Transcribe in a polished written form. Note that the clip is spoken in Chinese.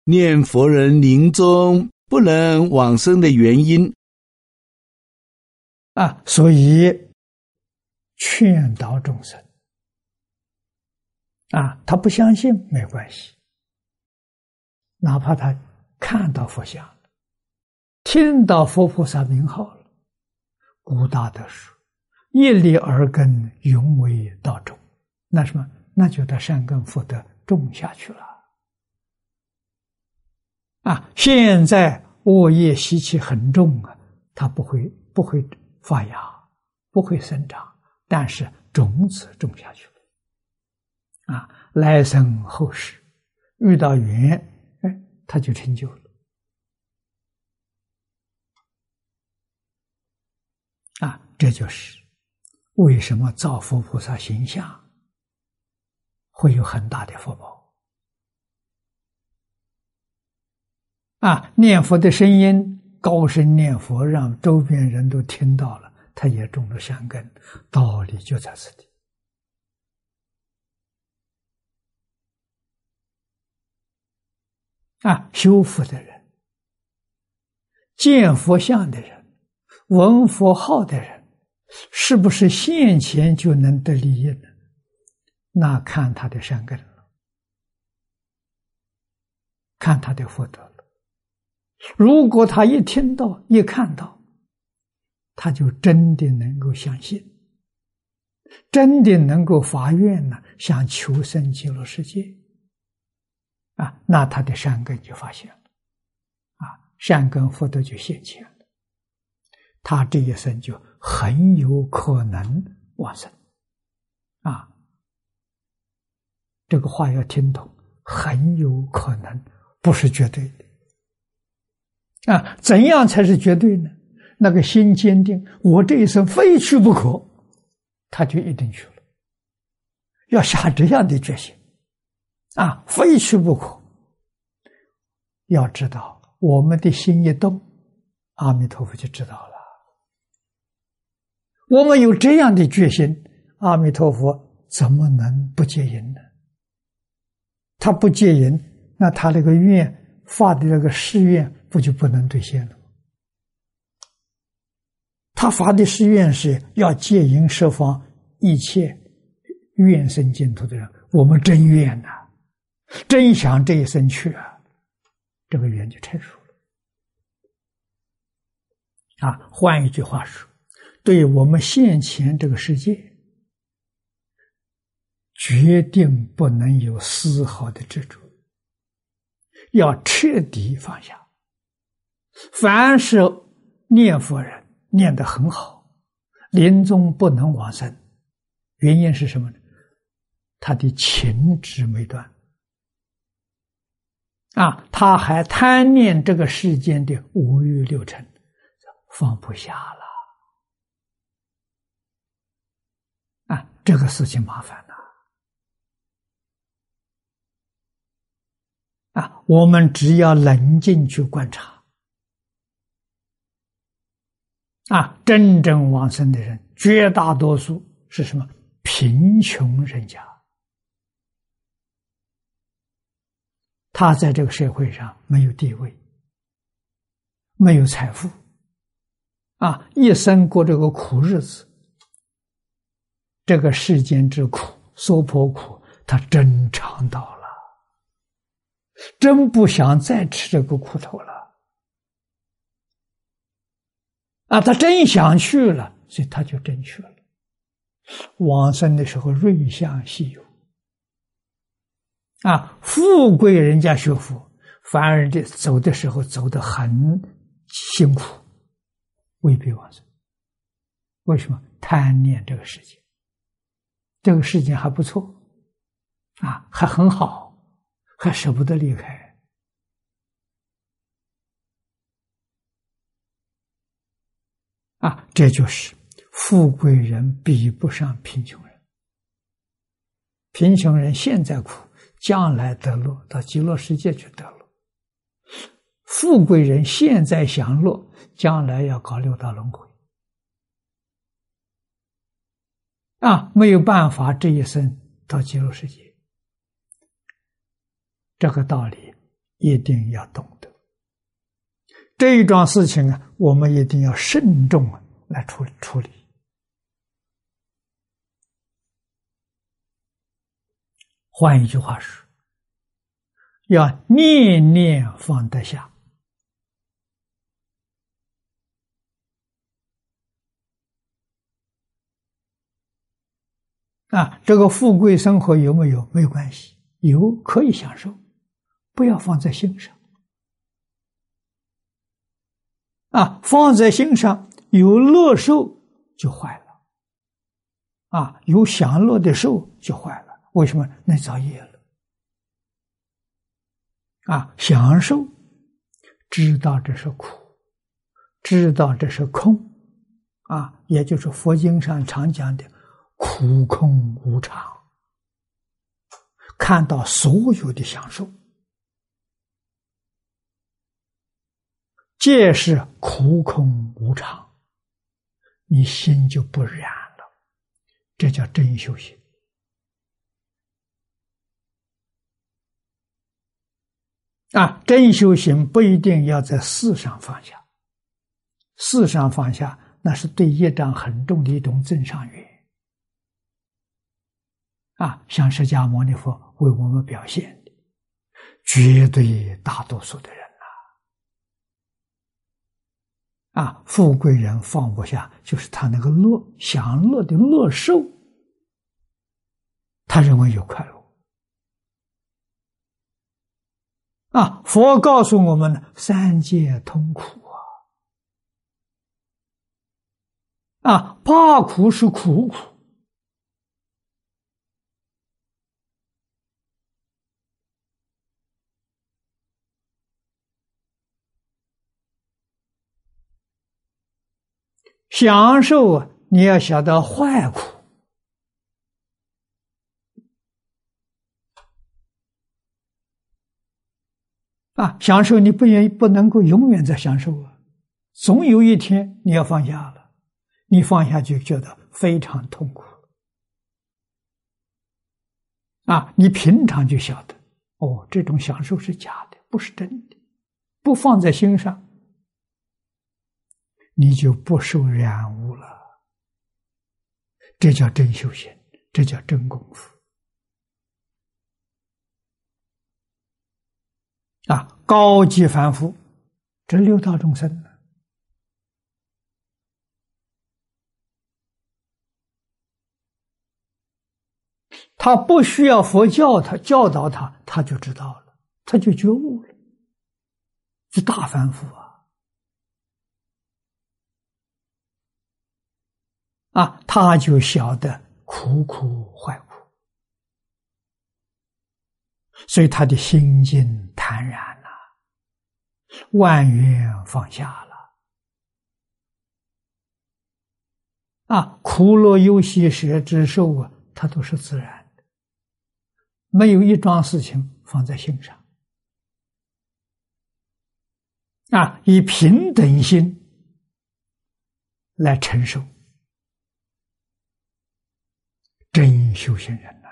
念佛人临终不能往生的原因所以劝导众生他不相信没关系，哪怕他看到佛像，听到佛菩萨名号了，古大德说一粒耳根永为道种，那什么？那就把善根福德种下去了现在恶业习气很重它不会发芽，不会生长，但是种子种下去了来生后世遇到缘，它就成就了这就是为什么造佛菩萨形象会有很大的福报念佛的声音高声念佛，让周边人都听到了，他也种了善根，道理就在此地修福的人，见佛像的人，闻佛号的人，是不是现前就能得利益呢？那看他的善根了，看他的福德了。如果他一听到一看到，他就真的能够相信，真的能够发愿呢，想求生极乐世界那他的善根就发现了善根福德就现前了，他这一生就很有可能往生这个话要听懂，很有可能，不是绝对的怎样才是绝对呢？那个心坚定，我这一生非去不可，他就一定去了，要下这样的决心非去不可。要知道我们的心一动，阿弥陀佛就知道了。我们有这样的决心，阿弥陀佛怎么能不接引呢？他不接引，那他那个愿发的那个誓愿不就不能兑现了？他发的誓愿是要戒淫十方一切愿生净土的人，我们真愿真想这一生去这个愿就成熟了换一句话说，对我们现前这个世界决定不能有丝毫的执着，要彻底放下。凡是念佛人念得很好，临终不能往生，原因是什么呢？他的情执没断他还贪念这个世间的五欲六尘，放不下了这个事情麻烦了我们只要冷静去观察真正往生的人绝大多数是什么？贫穷人家，他在这个社会上没有地位，没有财富一生过这个苦日子，这个世间之苦娑婆苦他真尝到了，真不想再吃这个苦头了他真想去了，所以他就真去了。往生的时候瑞相稀有富贵人家学佛，反而的走的时候走得很辛苦，未必往生。为什么？贪念这个世界，这个世界还不错还很好，还舍不得离开这就是富贵人比不上贫穷人。贫穷人现在苦，将来得乐，到极乐世界去得乐。富贵人现在享乐，将来要搞六道轮回没有办法这一生到极乐世界。这个道理一定要懂得这一桩事情啊，我们一定要慎重来处理。换一句话说，要念念放得下。这个富贵生活有没有？没有关系，有可以享受，不要放在心上。放在心上有乐受就坏了。有享乐的受就坏了。为什么？那造业了。享受，知道这是苦，知道这是空，也就是佛经上常讲的苦空无常，看到所有的享受，皆是苦空无常，你心就不染了，这叫真修行。真修行不一定要在事上放下，事上放下那是对业障很重的一种增上缘。像释迦牟尼佛为我们表现的，绝对大多数的人富贵人放不下，就是他那个享乐的乐受，他认为有快乐。佛告诉我们三界痛苦八苦是苦苦。享受你要晓得坏苦。享受你不能够永远在享受总有一天你要放下了，你放下就觉得非常痛苦你平常就晓得这种享受是假的，不是真的，不放在心上，你就不受染污了。这叫真修行，这叫真功夫高级凡夫，这六道众生他不需要佛教导他，他就知道了，他就觉悟了，是大凡夫他就晓得苦苦坏苦，所以他的心境坦然了，万缘放下了苦乐忧喜舍之受它都是自然的，没有一桩事情放在心上以平等心来承受。真修行人